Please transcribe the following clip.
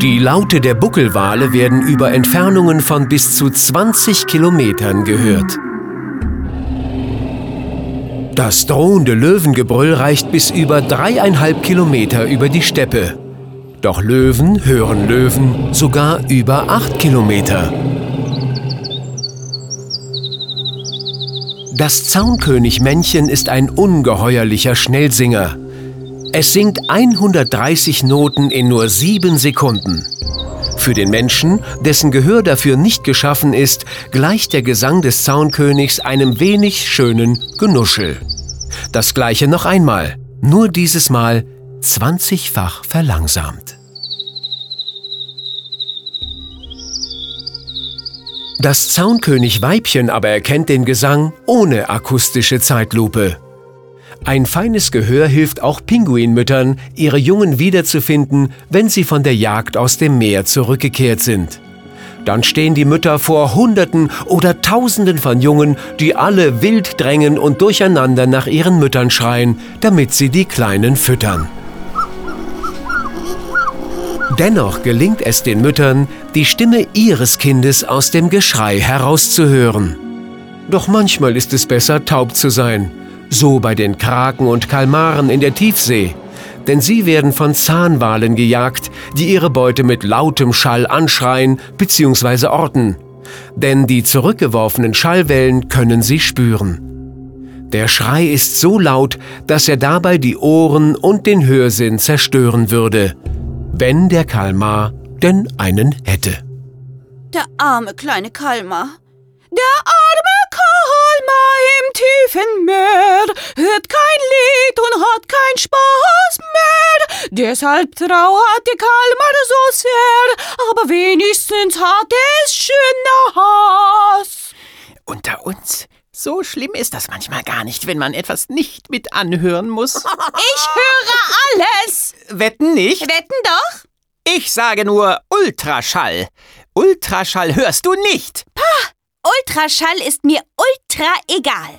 Die Laute der Buckelwale werden über Entfernungen von bis zu 20 Kilometern gehört. Das drohende Löwengebrüll reicht bis über 3,5 Kilometer über die Steppe. Doch Löwen hören Löwen sogar über 8 Kilometer. Das Zaunkönig-Männchen ist ein ungeheuerlicher Schnellsinger. Es singt 130 Noten in nur 7 Sekunden. Für den Menschen, dessen Gehör dafür nicht geschaffen ist, gleicht der Gesang des Zaunkönigs einem wenig schönen Genuschel. Das gleiche noch einmal, nur dieses Mal 20-fach verlangsamt. Das Zaunkönig-Weibchen aber erkennt den Gesang ohne akustische Zeitlupe. Ein feines Gehör hilft auch Pinguinmüttern, ihre Jungen wiederzufinden, wenn sie von der Jagd aus dem Meer zurückgekehrt sind. Dann stehen die Mütter vor Hunderten oder Tausenden von Jungen, die alle wild drängen und durcheinander nach ihren Müttern schreien, damit sie die Kleinen füttern. Dennoch gelingt es den Müttern, die Stimme ihres Kindes aus dem Geschrei herauszuhören. Doch manchmal ist es besser, taub zu sein. So bei den Kraken und Kalmaren in der Tiefsee. Denn sie werden von Zahnwalen gejagt, die ihre Beute mit lautem Schall anschreien bzw. orten. Denn die zurückgeworfenen Schallwellen können sie spüren. Der Schrei ist so laut, dass er dabei die Ohren und den Hörsinn zerstören würde, wenn der Kalmar denn einen hätte. Der arme kleine Kalmar. Der arme Kalmar im tiefen Meer hört kein Lied und hat keinen Spaß mehr. Deshalb trauert der Kalmar so sehr, aber wenigstens hat es schöner Haus. Unter uns, so schlimm ist das manchmal gar nicht, wenn man etwas nicht mit anhören muss. Ich höre alles. Wetten nicht? Wetten doch. Ich sage nur Ultraschall. Ultraschall hörst du nicht. Ultraschall ist mir ultra egal.